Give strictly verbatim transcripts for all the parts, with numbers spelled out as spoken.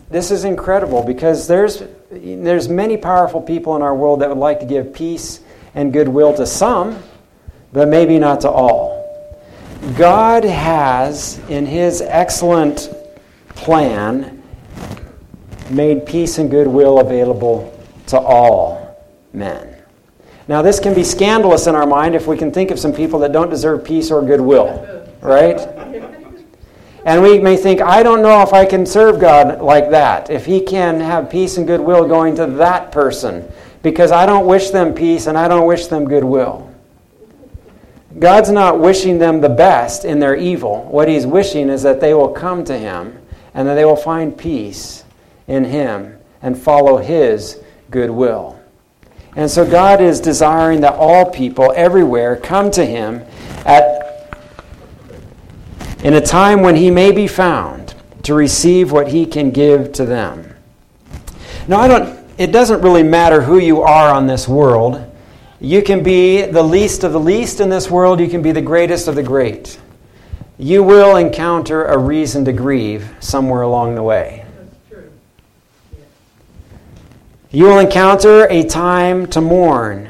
this is incredible because there's there's many powerful people in our world that would like to give peace and goodwill to some, but maybe not to all. God has, in His excellent plan, made peace and goodwill available to all men. Now, this can be scandalous in our mind if we can think of some people that don't deserve peace or goodwill, right? And we may think, I don't know if I can serve God like that, if He can have peace and goodwill going to that person, because I don't wish them peace and I don't wish them goodwill. God's not wishing them the best in their evil. What He's wishing is that they will come to Him and that they will find peace in Him and follow His goodwill. And so God is desiring that all people everywhere come to Him at in a time when He may be found to receive what He can give to them. Now, I don't. It doesn't really matter who you are on this world. You can be the least of the least in this world. You can be the greatest of the great. You will encounter a reason to grieve somewhere along the way. That's true. Yeah. You will encounter a time to mourn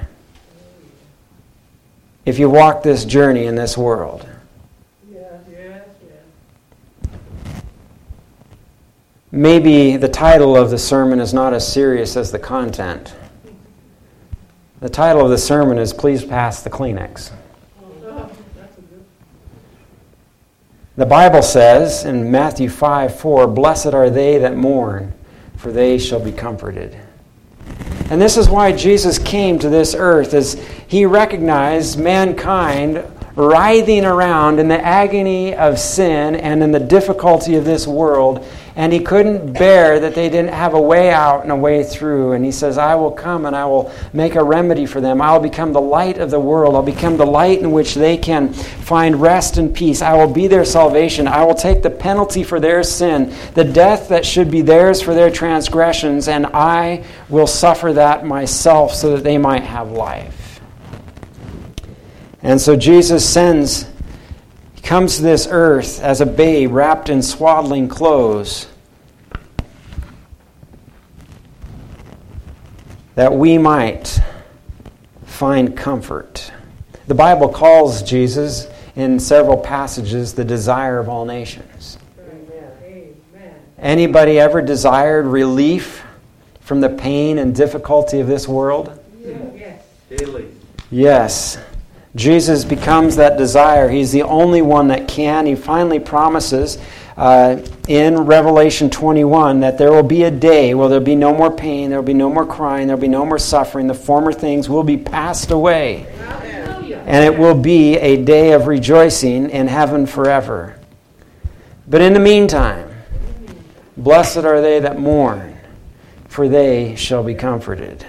if you walk this journey in this world. Yeah, yeah, yeah. Maybe the title of the sermon is not as serious as the content. The title of the sermon is Please Pass the Kleenex. The Bible says in Matthew five four, Blessed are they that mourn, for they shall be comforted. And this is why Jesus came to this earth, as He recognized mankind writhing around in the agony of sin and in the difficulty of this world, and He couldn't bear that they didn't have a way out and a way through. And He says, I will come and I will make a remedy for them. I will become the light of the world. I'll become the light in which they can find rest and peace. I will be their salvation. I will take the penalty for their sin, the death that should be theirs for their transgressions, and I will suffer that myself so that they might have life. And so Jesus sends, He comes to this earth as a babe wrapped in swaddling clothes, that we might find comfort. The Bible calls Jesus in several passages the desire of all nations. Amen. Anybody ever desired relief from the pain and difficulty of this world? Yes. Daily. Yes. Jesus becomes that desire. He's the only one that can. He finally promises uh, in Revelation twenty-one that there will be a day where there will be no more pain, there will be no more crying, there will be no more suffering. The former things will be passed away. Hallelujah. And it will be a day of rejoicing in heaven forever. But in the meantime, blessed are they that mourn, for they shall be comforted.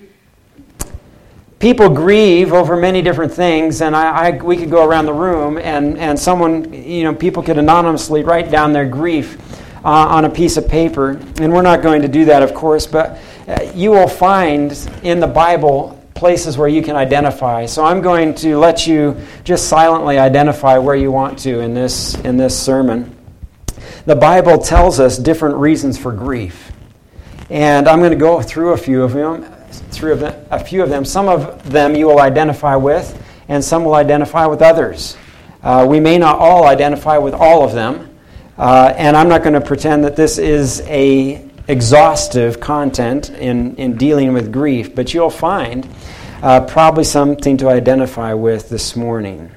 People grieve over many different things, and I, I we could go around the room, and, and someone, you know, people could anonymously write down their grief uh, on a piece of paper, and we're not going to do that, of course, but uh, you will find in the Bible places where you can identify. So I'm going to let you just silently identify where you want to in this in this sermon. The Bible tells us different reasons for grief, and I'm going to go through a few of them. Through a few of them. Some of them you will identify with, and some will identify with others. Uh, we may not all identify with all of them, uh, and I'm not going to pretend that this is a exhaustive content in, in dealing with grief, but you'll find uh, probably something to identify with this morning.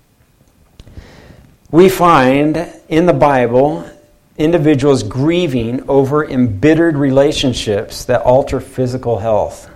We find in the Bible individuals grieving over embittered relationships that alter physical health.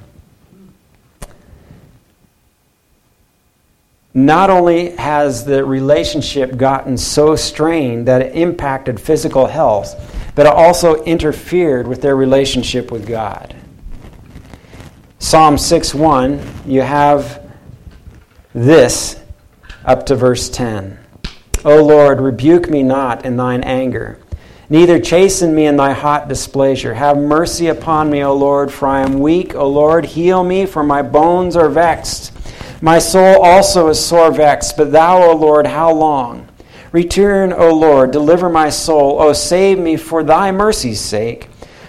Not only has the relationship gotten so strained that it impacted physical health, but it also interfered with their relationship with God. Psalm six one, you have this up to verse ten. O Lord, rebuke me not in thine anger, neither chasten me in thy hot displeasure. Have mercy upon me, O Lord, for I am weak. O Lord, heal me, for my bones are vexed. My soul also is sore vexed, but thou, O Lord, how long? Return, O Lord, deliver my soul. O save me for thy mercy's sake.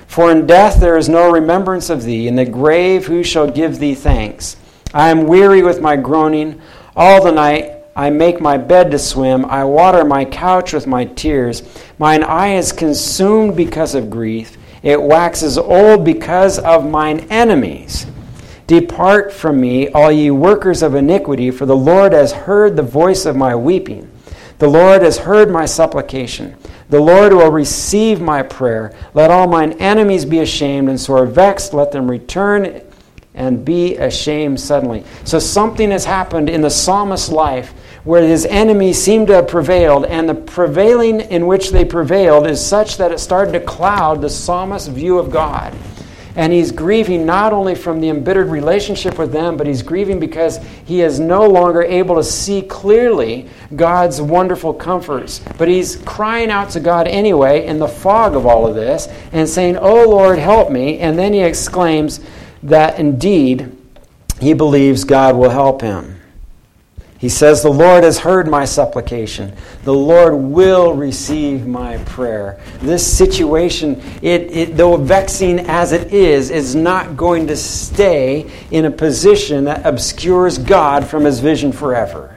For in death there is no remembrance of thee. In the grave who shall give thee thanks? I am weary with my groaning. All the night I make my bed to swim. I water my couch with my tears. Mine eye is consumed because of grief. It waxes old because of mine enemies. Depart from me, all ye workers of iniquity, for the Lord has heard the voice of my weeping. The Lord has heard my supplication. The Lord will receive my prayer. Let all mine enemies be ashamed and sore vexed. Let them return and be ashamed suddenly. So something has happened in the psalmist's life where his enemies seem to have prevailed, and the prevailing in which they prevailed is such that it started to cloud the psalmist's view of God. And he's grieving not only from the embittered relationship with them, but he's grieving because he is no longer able to see clearly God's wonderful comforts. But he's crying out to God anyway in the fog of all of this and saying, "Oh Lord, help me." And then he exclaims that indeed he believes God will help him. He says, "The Lord has heard my supplication. The Lord will receive my prayer." This situation, it, it, though vexing as it is, is not going to stay in a position that obscures God from his vision forever.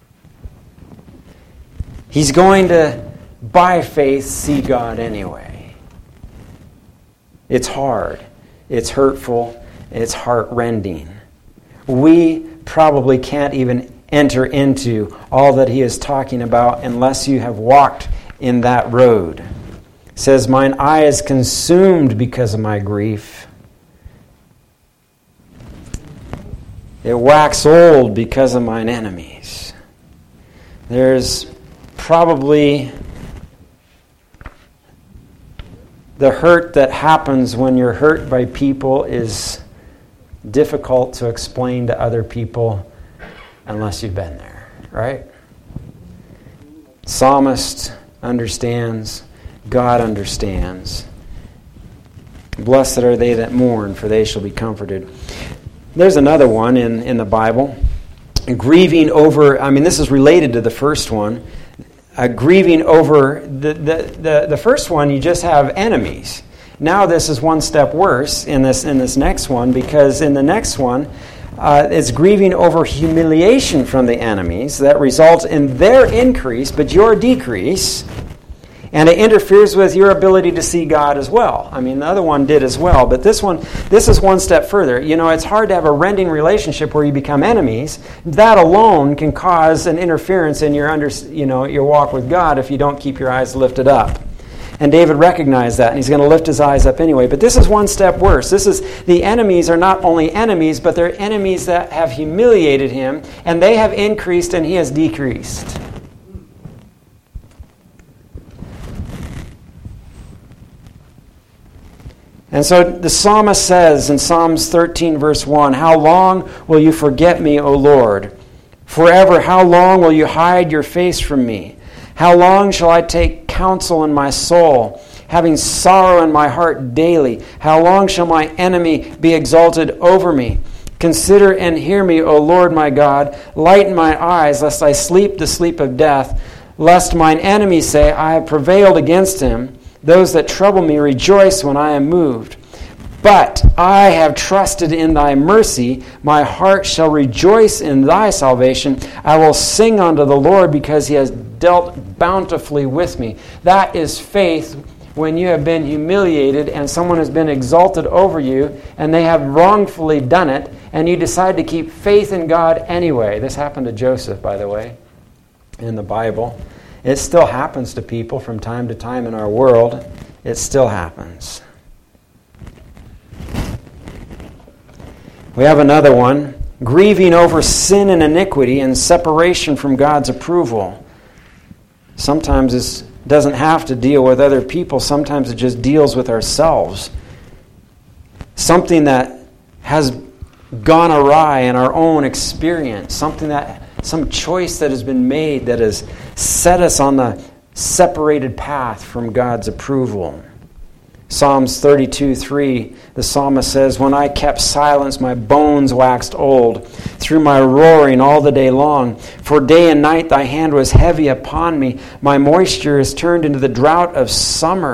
He's going to, by faith, see God anyway. It's hard. It's hurtful. It's heart-rending. We probably can't even enter into all that he is talking about unless you have walked in that road. It says, "Mine eye is consumed because of my grief. It wax old because of mine enemies." There's probably the hurt that happens when you're hurt by people is difficult to explain to other people unless you've been there, right? Psalmist understands. God understands. Blessed are they that mourn, for they shall be comforted. There's another one in, in the Bible. Grieving over, I mean, this is related to the first one. Uh, grieving over, the, the, the, the first one, you just have enemies. Now this is one step worse in this, in this next one, because in the next one, Uh, it's grieving over humiliation from the enemies that results in their increase, but your decrease. And it interferes with your ability to see God as well. I mean, the other one did as well, but this one, this is one step further. You know, it's hard to have a rending relationship where you become enemies. That alone can cause an interference in your under, you know, your walk with God if you don't keep your eyes lifted up. And David recognized that, and he's going to lift his eyes up anyway. But this is one step worse. This is, the enemies are not only enemies, but they're enemies that have humiliated him, and they have increased and he has decreased. And so the psalmist says in Psalms thirteen, verse one, "How long will you forget me, O Lord? Forever, how long will you hide your face from me? How long shall I take counsel in my soul, having sorrow in my heart daily? How long shall my enemy be exalted over me? Consider and hear me, O Lord my God. Lighten my eyes, lest I sleep the sleep of death, lest mine enemies say, I have prevailed against him. Those that trouble me rejoice when I am moved. But I have trusted in thy mercy. My heart shall rejoice in thy salvation. I will sing unto the Lord because he has dealt bountifully with me. That is faith when you have been humiliated and someone has been exalted over you and they have wrongfully done it, and you decide to keep faith in God anyway. This happened to Joseph, by the way, in the Bible. It still happens to people from time to time in our world. It still happens. We have another one, grieving over sin and iniquity and separation from God's approval. Sometimes it doesn't have to deal with other people. Sometimes it just deals with ourselves. Something that has gone awry in our own experience. Something that, some choice that has been made that has set us on the separated path from God's approval. Psalms thirty-two three, the psalmist says, When I kept silence, my bones waxed old, through my roaring all the day long. For day and night thy hand was heavy upon me. My moisture is turned into the drought of summer,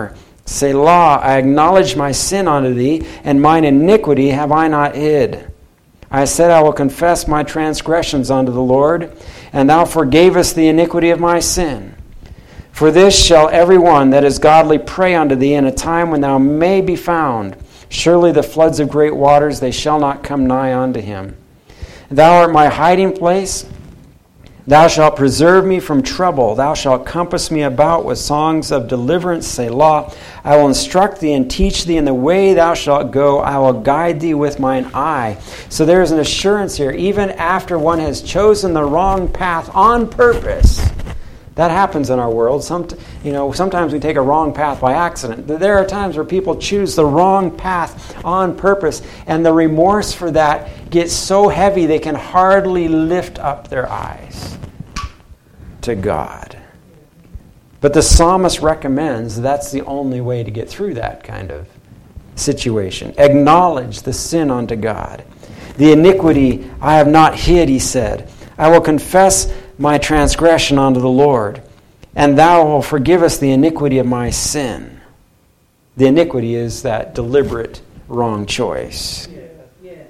Selah, I acknowledge my sin unto thee, and mine iniquity have I not hid. I said, I will confess my transgressions unto the Lord, and thou forgavest the iniquity of my sin. For this shall every one that is godly pray unto thee in a time when thou may be found. Surely the floods of great waters, they shall not come nigh unto him. Thou art my hiding place. Thou shalt preserve me from trouble. Thou shalt compass me about with songs of deliverance. Selah. I will instruct thee and teach thee in the way thou shalt go. I will guide thee with mine eye. So there is an assurance here, even after one has chosen the wrong path on purpose. That happens in our world. Some, you know, sometimes we take a wrong path by accident. There are times where people choose the wrong path on purpose, and the remorse for that gets so heavy they can hardly lift up their eyes to God. But the psalmist recommends that's the only way to get through that kind of situation. Acknowledge the sin unto God. The iniquity I have not hid, he said. I will confess my transgression unto the Lord, and thou wilt forgive us the iniquity of my sin. The iniquity is that deliberate wrong choice. Yes, yes.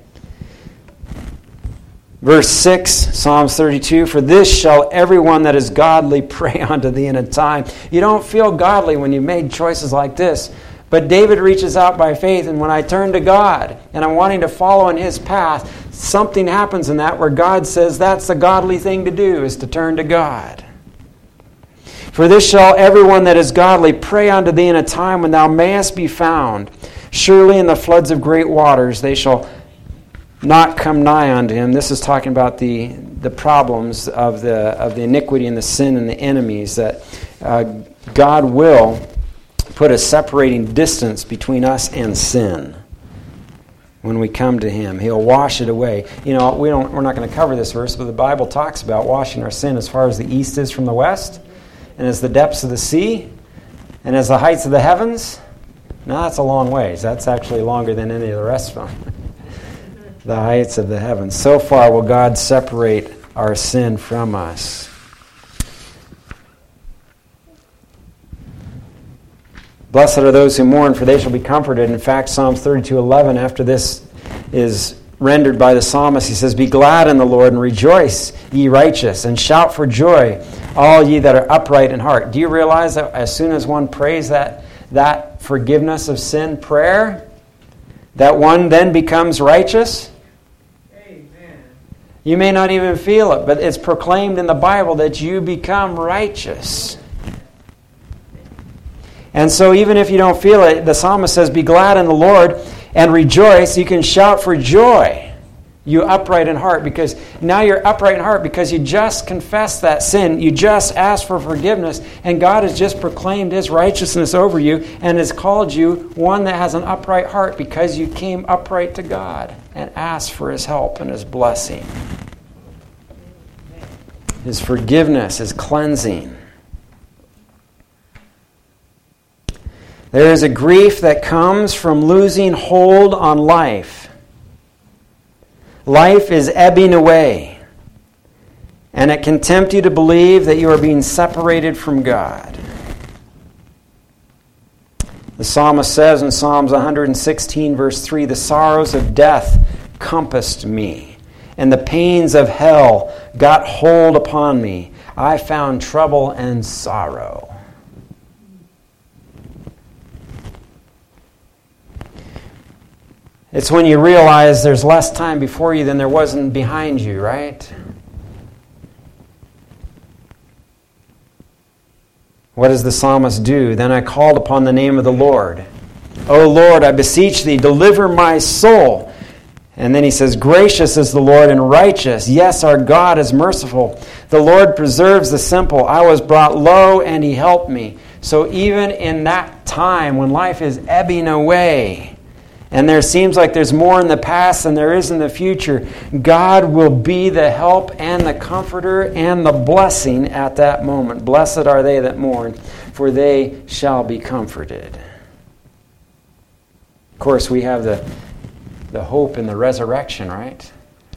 Verse six, Psalms thirty-two, for this shall everyone that is godly pray unto thee in a time. You don't feel godly when you made choices like this. But David reaches out by faith, and when I turn to God and I'm wanting to follow in his path, something happens in that where God says that's the godly thing to do, is to turn to God. For this shall everyone that is godly pray unto thee in a time when thou mayest be found. Surely in the floods of great waters they shall not come nigh unto him. This is talking about the, the problems of the, of the iniquity and the sin and the enemies, that uh, God will put a separating distance between us and sin. When we come to him, he'll wash it away. You know, we don't, we're not going to cover this verse, but the Bible talks about washing our sin as far as the east is from the west, and as the depths of the sea, and as the heights of the heavens. Now that's a long ways. That's actually longer than any of the rest of them. The heights of the heavens. So far will God separate our sin from us. Blessed are those who mourn, for they shall be comforted. In fact, Psalms thirty-two eleven, after this is rendered by the psalmist, he says, be glad in the Lord and rejoice, ye righteous, and shout for joy, all ye that are upright in heart. Do you realize that as soon as one prays that, that forgiveness of sin prayer, that one then becomes righteous? Amen. You may not even feel it, but it's proclaimed in the Bible that you become righteous. And so even if you don't feel it, the psalmist says, be glad in the Lord and rejoice. You can shout for joy, you upright in heart, because now you're upright in heart because you just confessed that sin. You just asked for forgiveness, and God has just proclaimed his righteousness over you and has called you one that has an upright heart because you came upright to God and asked for his help and his blessing, his forgiveness, his cleansing. There is a grief that comes from losing hold on life. Life is ebbing away, and it can tempt you to believe that you are being separated from God. The psalmist says in Psalms one sixteen, verse three, the sorrows of death compassed me, and the pains of hell got hold upon me. I found trouble and sorrow. It's when you realize there's less time before you than there wasn't behind you, right? What does the psalmist do? Then I called upon the name of the Lord. O Lord, I beseech thee, deliver my soul. And then he says, gracious is the Lord and righteous. Yes, our God is merciful. The Lord preserves the simple. I was brought low and he helped me. So even in that time when life is ebbing away, and there seems like there's more in the past than there is in the future, God will be the help and the comforter and the blessing at that moment. Blessed are they that mourn, for they shall be comforted. Of course, we have the, the hope in the resurrection, right?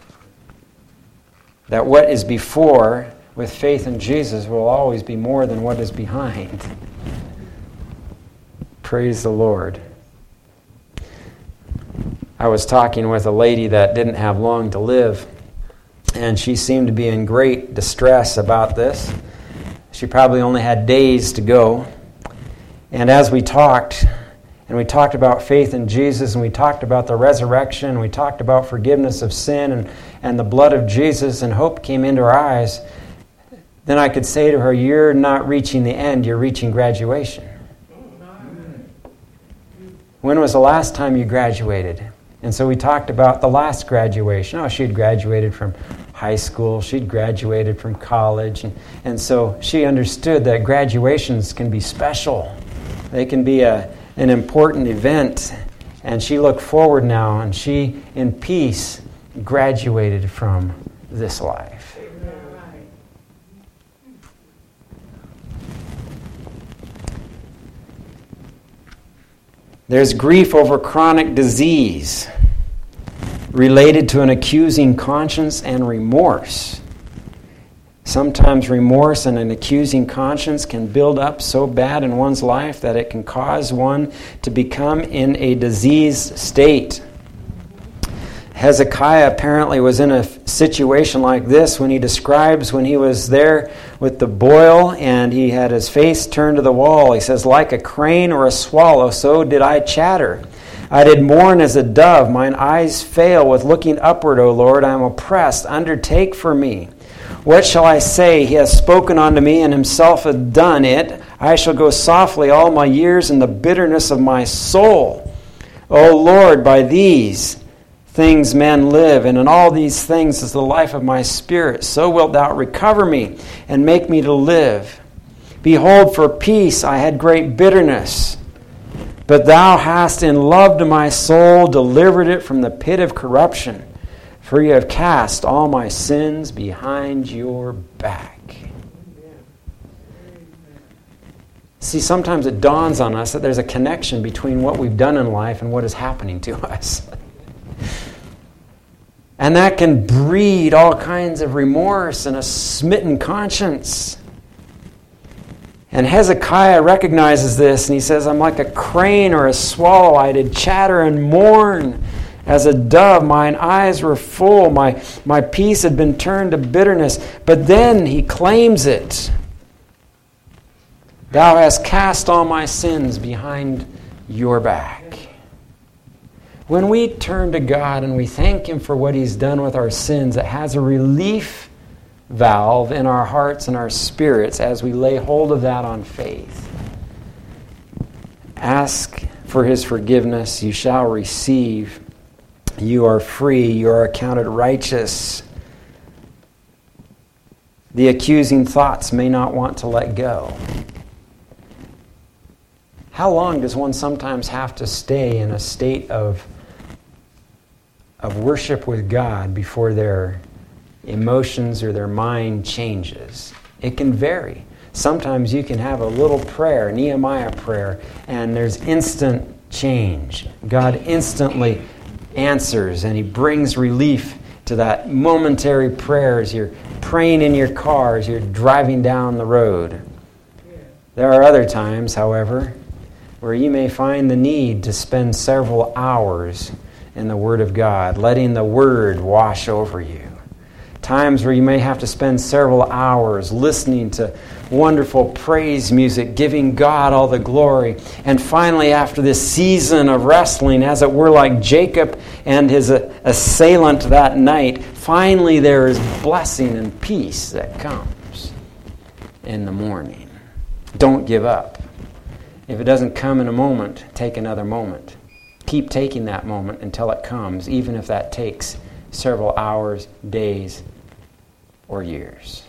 That what is before with faith in Jesus will always be more than what is behind. Praise the Lord. I was talking with a lady that didn't have long to live, and she seemed to be in great distress about this. She probably only had days to go. And as we talked, and we talked about faith in Jesus, and we talked about the resurrection, and we talked about forgiveness of sin and, and the blood of Jesus, and hope came into her eyes, then I could say to her, you're not reaching the end, you're reaching graduation. When was the last time you graduated? And so we talked about the last graduation. Oh, she had graduated from high school. She'd graduated from college. And, and so she understood that graduations can be special. They can be a, an important event. And she looked forward now, and she, in peace, graduated from this life. There's grief over chronic disease related to an accusing conscience and remorse. Sometimes remorse and an accusing conscience can build up so bad in one's life that it can cause one to become in a diseased state. Hezekiah apparently was in a situation like this when he describes when he was there with the boil and he had his face turned to the wall. He says, like a crane or a swallow, so did I chatter. I did mourn as a dove. Mine eyes fail with looking upward, O Lord. I am oppressed. Undertake for me. What shall I say? He has spoken unto me, and himself hath done it. I shall go softly all my years in the bitterness of my soul. O Lord, by these things men live, and in all these things is the life of my spirit. So wilt thou recover me, and make me to live. Behold, for peace I had great bitterness. But thou hast in love to my soul delivered it from the pit of corruption. For you have cast all my sins behind your back. See, sometimes it dawns on us that there's a connection between what we've done in life and what is happening to us. And that can breed all kinds of remorse and a smitten conscience. And Hezekiah recognizes this, and he says, I'm like a crane or a swallow. I did chatter and mourn as a dove. Mine eyes were full. My, my peace had been turned to bitterness. But then he claims it. Thou hast cast all my sins behind your back. When we turn to God and we thank Him for what He's done with our sins, it has a relief valve in our hearts and our spirits as we lay hold of that on faith. Ask for His forgiveness, you shall receive. You are free, you are accounted righteous. The accusing thoughts may not want to let go. How long does one sometimes have to stay in a state of, of worship with God before their emotions or their mind changes? It can vary. Sometimes you can have a little prayer, Nehemiah prayer, and there's instant change. God instantly answers, and He brings relief to that momentary prayer as you're praying in your car, as you're driving down the road. There are other times, however, where you may find the need to spend several hours in the Word of God, letting the Word wash over you. Times where you may have to spend several hours listening to wonderful praise music, giving God all the glory. And finally, after this season of wrestling, as it were like Jacob and his assailant that night, finally there is blessing and peace that comes in the morning. Don't give up. If it doesn't come in a moment, take another moment. Keep taking that moment until it comes, even if that takes several hours, days, or years.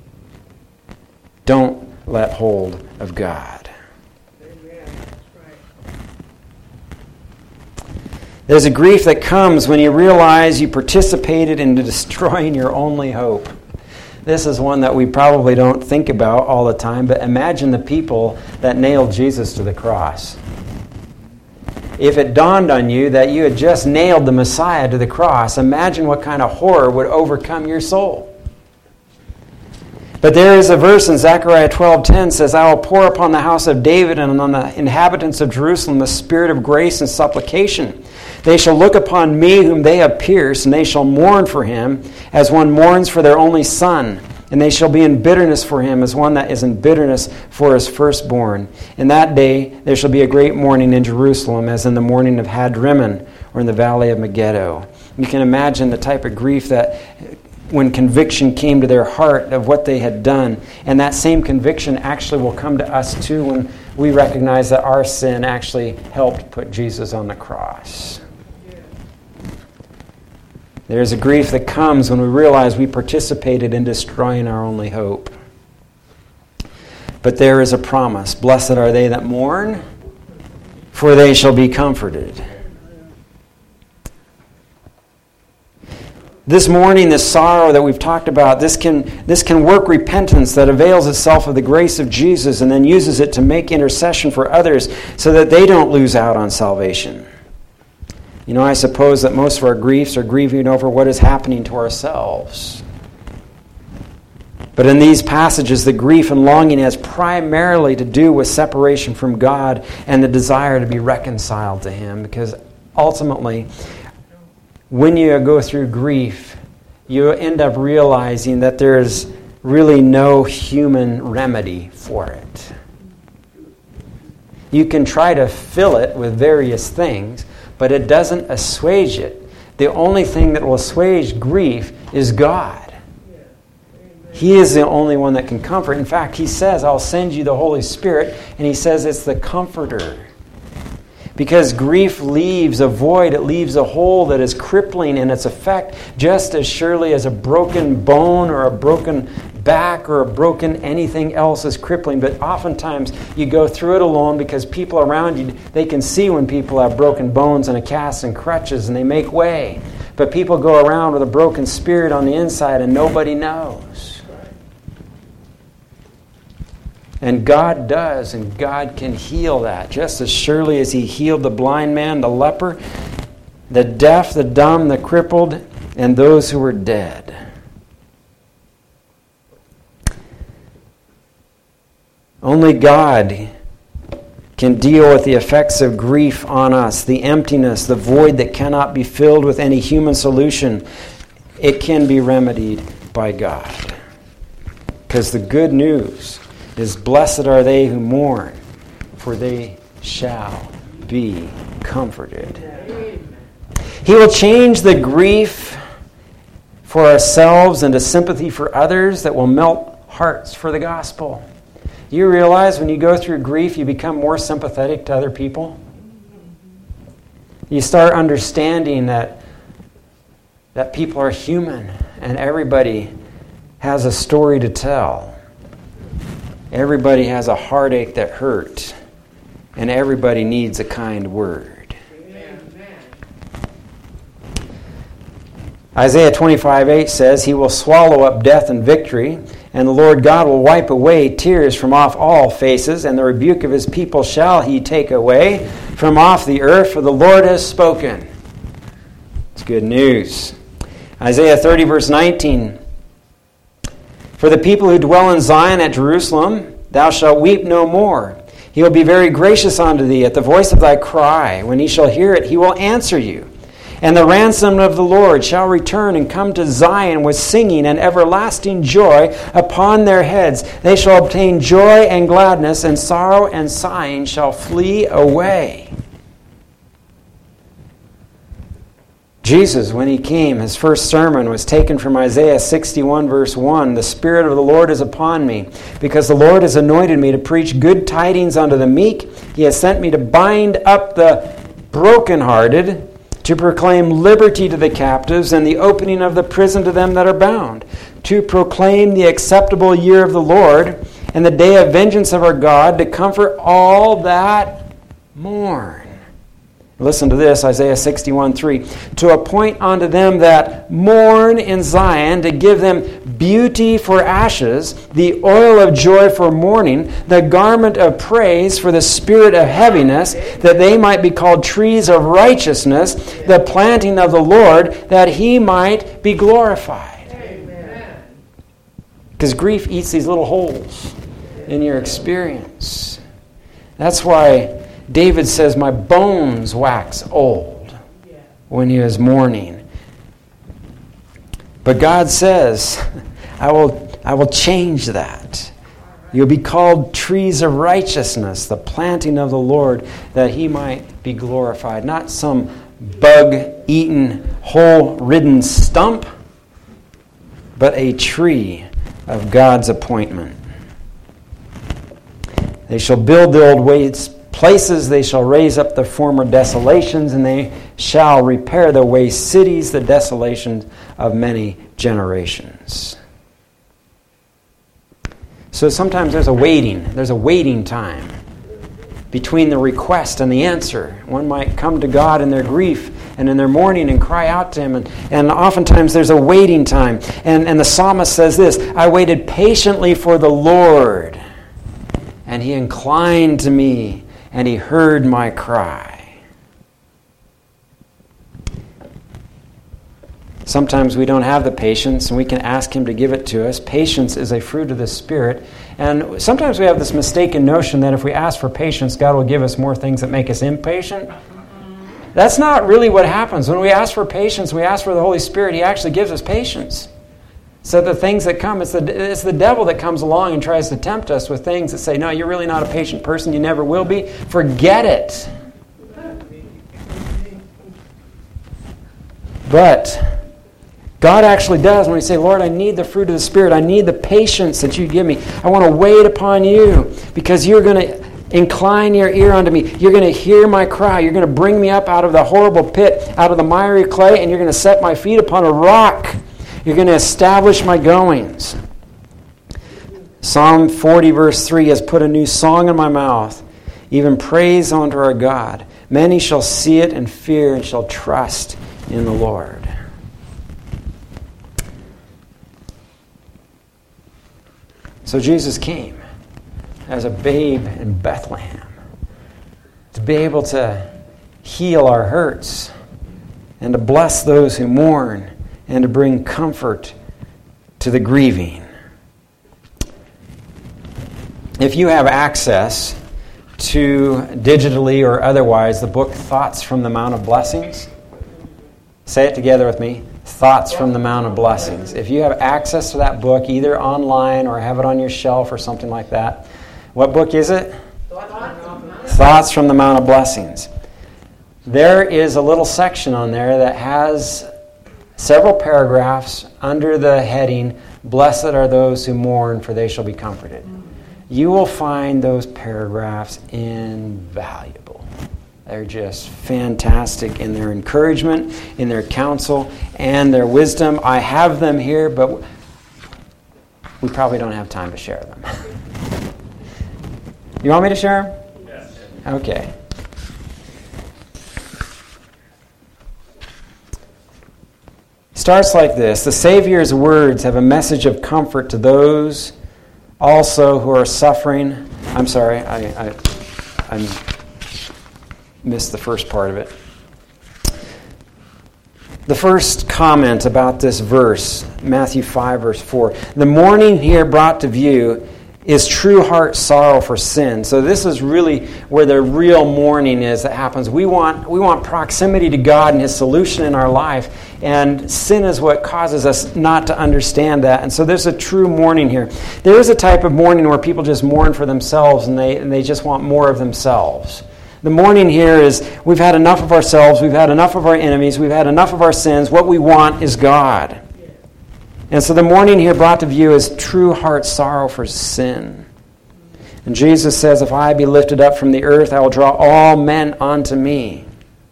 Don't let hold of God. Amen. That's right. There's a grief that comes when you realize you participated in destroying your only hope. This is one that we probably don't think about all the time, but imagine the people that nailed Jesus to the cross. If it dawned on you that you had just nailed the Messiah to the cross, imagine what kind of horror would overcome your soul. But there is a verse in Zechariah twelve ten says, I will pour upon the house of David and on the inhabitants of Jerusalem the spirit of grace and supplication. They shall look upon me whom they have pierced, and they shall mourn for him as one mourns for their only son. And they shall be in bitterness for him as one that is in bitterness for his firstborn. In that day there shall be a great mourning in Jerusalem, as in the mourning of Hadrimmon, or in the valley of Megiddo. You can imagine the type of grief that when conviction came to their heart of what they had done. And that same conviction actually will come to us too when we recognize that our sin actually helped put Jesus on the cross. There's a grief that comes when we realize we participated in destroying our only hope. But there is a promise. Blessed are they that mourn, for they shall be comforted. This mourning, this sorrow that we've talked about, this can, this can work repentance that avails itself of the grace of Jesus and then uses it to make intercession for others so that they don't lose out on salvation. You know, I suppose that most of our griefs are grieving over what is happening to ourselves. But in these passages, the grief and longing has primarily to do with separation from God and the desire to be reconciled to Him. Because ultimately, when you go through grief, you end up realizing that there's really no human remedy for it. You can try to fill it with various things, but it doesn't assuage it. The only thing that will assuage grief is God. He is the only one that can comfort. In fact, He says, I'll send you the Holy Spirit, and He says it's the Comforter. Because grief leaves a void, it leaves a hole that is crippling in its effect, just as surely as a broken bone or a broken back or a broken anything else is crippling. But oftentimes you go through it alone because people around you, they can see when people have broken bones and a cast and crutches and they make way. But people go around with a broken spirit on the inside and nobody knows. And God does, and God can heal that. Just as surely as He healed the blind man, the leper, the deaf, the dumb, the crippled, and those who were dead. Only God can deal with the effects of grief on us, the emptiness, the void that cannot be filled with any human solution. It can be remedied by God. Because the good news is, blessed are they who mourn, for they shall be comforted. He will change the grief for ourselves into sympathy for others that will melt hearts for the gospel. You realize when you go through grief, you become more sympathetic to other people? You start understanding that, that people are human and everybody has a story to tell. Everybody has a heartache that hurt, and everybody needs a kind word. Amen. Isaiah twenty-five eight says, He will swallow up death and victory, and the Lord God will wipe away tears from off all faces, and the rebuke of His people shall He take away from off the earth, for the Lord has spoken. It's good news. Isaiah thirty verse nineteen, For the people who dwell in Zion at Jerusalem, thou shalt weep no more. He will be very gracious unto thee at the voice of thy cry. When he shall hear it, he will answer you. And the ransom of the Lord shall return and come to Zion with singing and everlasting joy upon their heads. They shall obtain joy and gladness, and sorrow and sighing shall flee away. Jesus, when He came, His first sermon was taken from Isaiah sixty-one, verse one. The Spirit of the Lord is upon me, because the Lord has anointed me to preach good tidings unto the meek. He has sent me to bind up the brokenhearted, to proclaim liberty to the captives, and the opening of the prison to them that are bound, to proclaim the acceptable year of the Lord, and the day of vengeance of our God, to comfort all that mourn. Listen to this, Isaiah sixty-one three. To appoint unto them that mourn in Zion, to give them beauty for ashes, the oil of joy for mourning, the garment of praise for the spirit of heaviness, that they might be called trees of righteousness, the planting of the Lord, that He might be glorified. Because grief eats these little holes in your experience. That's why David says, my bones wax old when he is mourning. But God says, I will, I will change that. You'll be called trees of righteousness, the planting of the Lord, that he might be glorified. Not some bug-eaten, hole-ridden stump, but a tree of God's appointment. They shall build the old waste places, they shall raise up the former desolations, and they shall repair the waste cities, the desolations of many generations. So sometimes there's a waiting, there's a waiting time between the request and the answer. One might come to God in their grief and in their mourning and cry out to Him, and, and oftentimes there's a waiting time. And, and the psalmist says this, I waited patiently for the Lord, and He inclined to me, and He heard my cry. Sometimes we don't have the patience, and we can ask Him to give it to us. Patience is a fruit of the Spirit. And sometimes we have this mistaken notion that if we ask for patience, God will give us more things that make us impatient. That's not really what happens. When we ask for patience, we ask for the Holy Spirit, He actually gives us patience. So the things that come, it's the, it's the devil that comes along and tries to tempt us with things that say, no, you're really not a patient person, you never will be. Forget it. But God actually does when we say, Lord, I need the fruit of the Spirit. I need the patience that you give me. I want to wait upon you because you're going to incline your ear unto me. You're going to hear my cry. You're going to bring me up out of the horrible pit, out of the miry clay, and you're going to set my feet upon a rock. You're going to establish my goings. Psalm forty verse three has put a new song in my mouth, even praise unto our God. Many shall see it and fear and shall trust in the Lord. So Jesus came as a babe in Bethlehem to be able to heal our hurts and to bless those who mourn and to bring comfort to the grieving. If you have access to, digitally or otherwise, the book Thoughts from the Mount of Blessings, say it together with me. Thoughts from the Mount of Blessings. If you have access to that book, either online or have it on your shelf or something like that, what book is it? Thoughts from the Mount of Blessings. There is a little section on there that has several paragraphs under the heading, Blessed are those who mourn, for they shall be comforted. You will find those paragraphs invaluable. They're just fantastic in their encouragement, in their counsel, and their wisdom. I have them here, but we probably don't have time to share them. You want me to share them? Yes. Okay. Starts like this. The Savior's words have a message of comfort to those also who are suffering. I'm sorry, I, I, I'm... missed the first part of it. The first comment about this verse, Matthew five, verse four. The mourning here brought to view is true heart sorrow for sin. So this is really where the real mourning is that happens. We want we want proximity to God and His solution in our life, and sin is what causes us not to understand that. And so there's a true mourning here. There is a type of mourning where people just mourn for themselves and they and they just want more of themselves. The mourning here is we've had enough of ourselves, we've had enough of our enemies, we've had enough of our sins. What we want is God. And so the mourning here brought to view is true heart sorrow for sin. And Jesus says, if I be lifted up from the earth, I will draw all men unto me.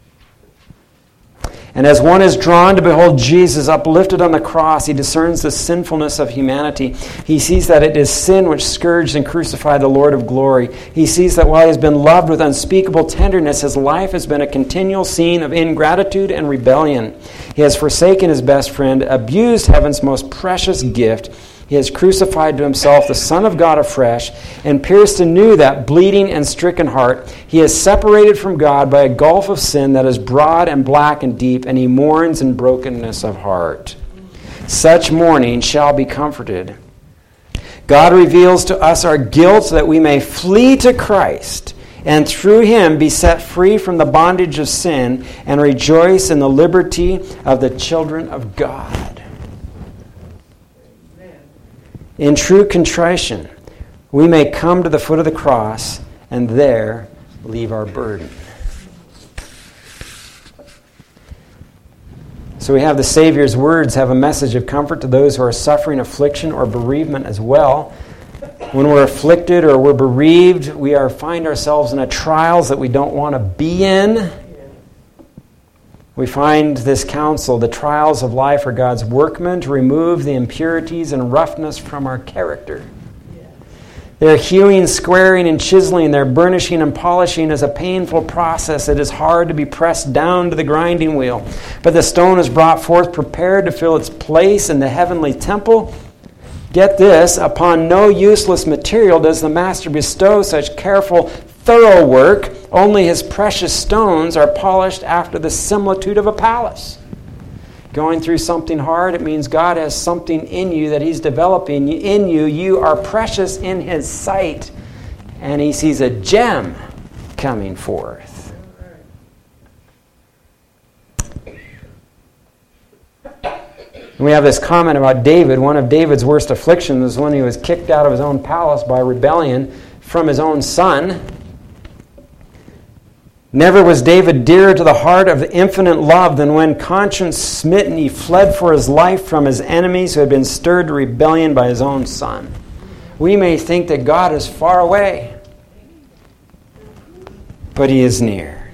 And as one is drawn to behold Jesus uplifted on the cross, he discerns the sinfulness of humanity. He sees that it is sin which scourged and crucified the Lord of glory. He sees that while he has been loved with unspeakable tenderness, his life has been a continual scene of ingratitude and rebellion. He has forsaken his best friend, abused heaven's most precious gift. He has crucified to himself the Son of God afresh and pierced anew that bleeding and stricken heart. He is separated from God by a gulf of sin that is broad and black and deep, and he mourns in brokenness of heart. Such mourning shall be comforted. God reveals to us our guilt so that we may flee to Christ and through Him be set free from the bondage of sin and rejoice in the liberty of the children of God. In true contrition, we may come to the foot of the cross and there leave our burden. So we have the Savior's words have a message of comfort to those who are suffering affliction or bereavement as well. When we're afflicted or we're bereaved, we are find ourselves in a trials that we don't want to be in. We find this counsel, the trials of life are God's workmen to remove the impurities and roughness from our character. Their hewing, squaring, and chiseling, their burnishing and polishing is a painful process. It is hard to be pressed down to the grinding wheel. But the stone is brought forth prepared to fill its place in the heavenly temple. Get this, upon no useless material does the master bestow such careful, thorough work. Only his precious stones are polished after the similitude of a palace. Going through something hard, it means God has something in you that He's developing in you. You are precious in His sight, and He sees a gem coming forth. And we have this comment about David. One of David's worst afflictions was when he was kicked out of his own palace by rebellion from his own son. Never was David dearer to the heart of the infinite love than when, conscience smitten, he fled for his life from his enemies who had been stirred to rebellion by his own son. We may think that God is far away, but He is near.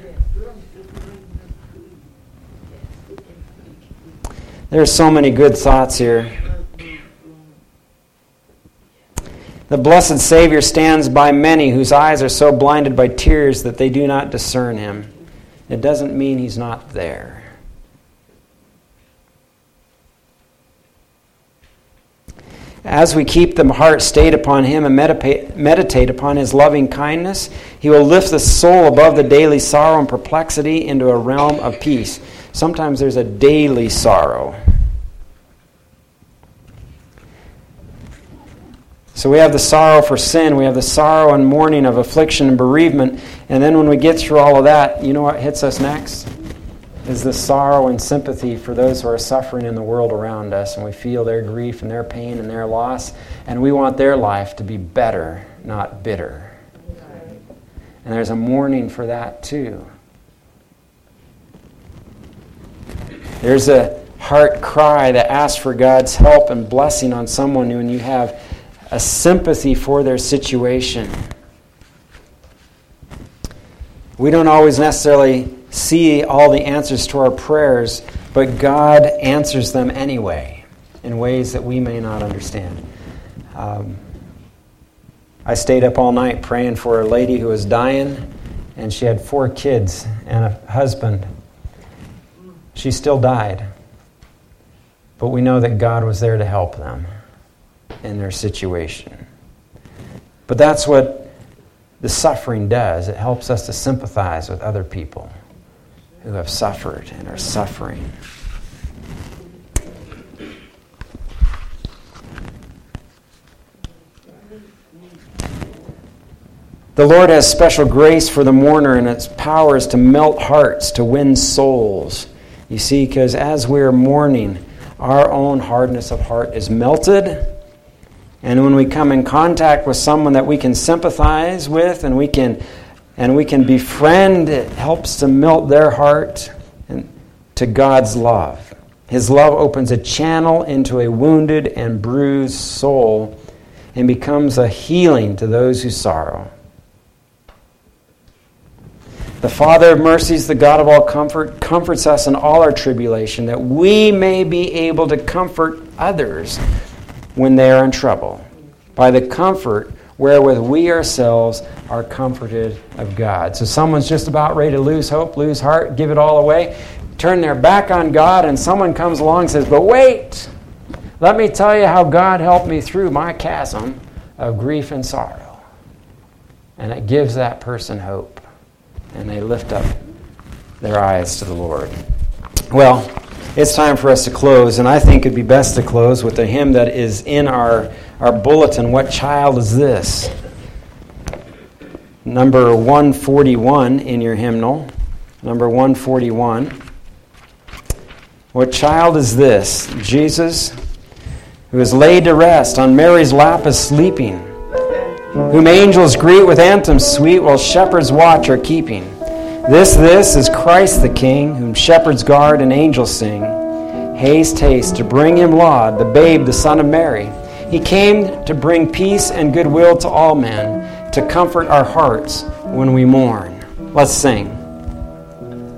There are so many good thoughts here. The blessed Savior stands by many whose eyes are so blinded by tears that they do not discern Him. It doesn't mean He's not there. As we keep the heart stayed upon Him and meditate, meditate upon His loving kindness, He will lift the soul above the daily sorrow and perplexity into a realm of peace. Sometimes there's a daily sorrow. So we have the sorrow for sin, we have the sorrow and mourning of affliction and bereavement, and then when we get through all of that, you know what hits us next? Is the sorrow and sympathy for those who are suffering in the world around us, and we feel their grief and their pain and their loss, and we want their life to be better, not bitter. And there's a mourning for that too. There's a heart cry that asks for God's help and blessing on someone when you have a sympathy for their situation. We don't always necessarily see all the answers to our prayers, but God answers them anyway in ways that we may not understand. Um, I stayed up all night praying for a lady who was dying, and she had four kids and a husband. She still died, but we know that God was there to help them in their situation. But that's what the suffering does. It helps us to sympathize with other people who have suffered and are suffering. The Lord has special grace for the mourner, and its power is to melt hearts, to win souls. You see, because as we're mourning, our own hardness of heart is melted. And when we come in contact with someone that we can sympathize with and we can and we can befriend, it helps to melt their heart and to God's love. His love opens a channel into a wounded and bruised soul and becomes a healing to those who sorrow. The Father of mercies, the God of all comfort, comforts us in all our tribulation, that we may be able to comfort others when they are in trouble, by the comfort wherewith we ourselves are comforted of God. So someone's just about ready to lose hope, lose heart, give it all away, turn their back on God, and someone comes along and says, but wait, let me tell you how God helped me through my chasm of grief and sorrow. And it gives that person hope, and they lift up their eyes to the Lord. Well, it's time for us to close, and I think it'd be best to close with a hymn that is in our our bulletin, what child is this? Number one forty-one in your hymnal. Number one forty-one. What child is this? Jesus, who is laid to rest, on Mary's lap is sleeping, whom angels greet with anthems sweet, while shepherds watch are keeping. This, this is Christ the King, whom shepherds guard and angels sing. Haste, haste, to bring him laud, the babe, the Son of Mary. He came to bring peace and goodwill to all men, to comfort our hearts when we mourn. Let's sing.